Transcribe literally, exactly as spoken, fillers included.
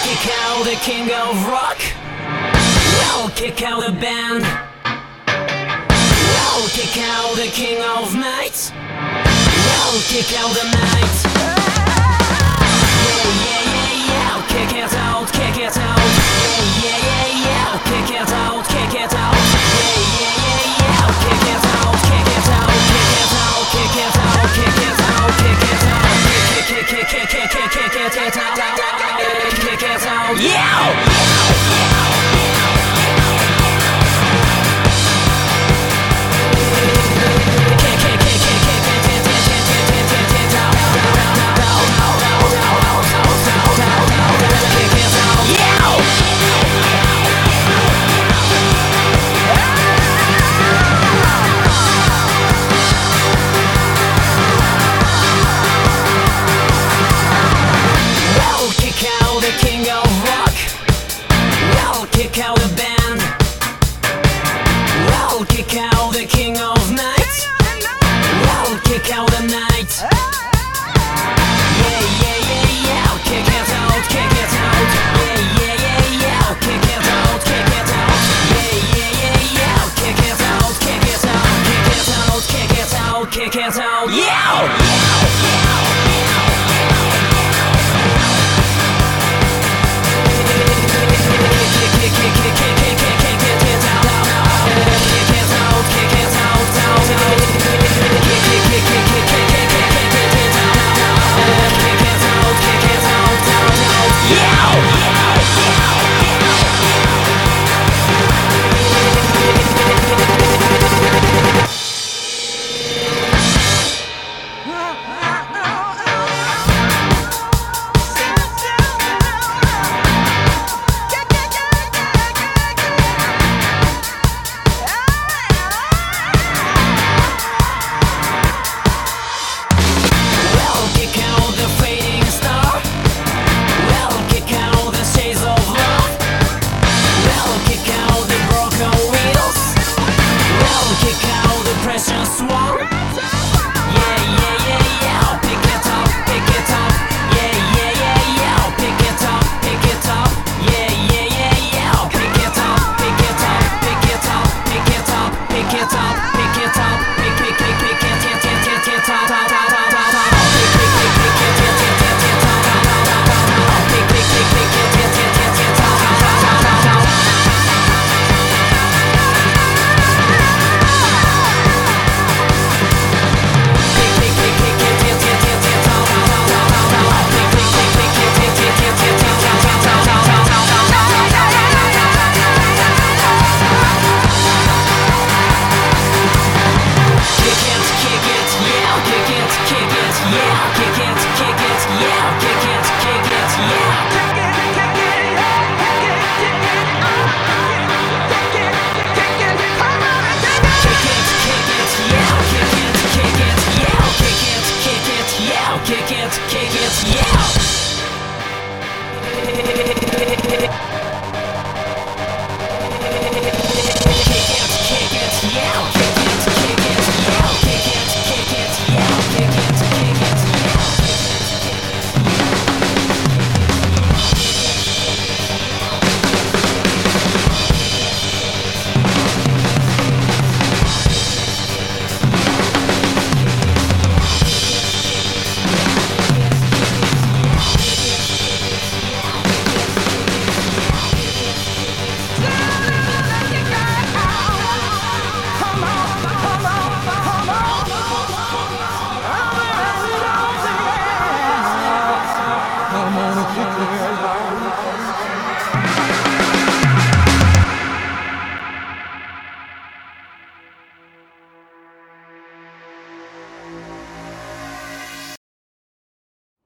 kick out the king of rock. I'll kick out the band. I'll kick out the king of night. I'll kick out the night. Yeah, yeah, yeah, yeah. I'll kick it out, kick it out. Yeah, yeah, yeah, yeah. I'll kick it out, kick it out. Yeah, yeah, yeah, yeah. I'll kick it out, kick it out, kick it out, kick it out, kick it out, kick it out, kick, kick, kick, kick, kick, kick, kick it out, kick it out. Yeah.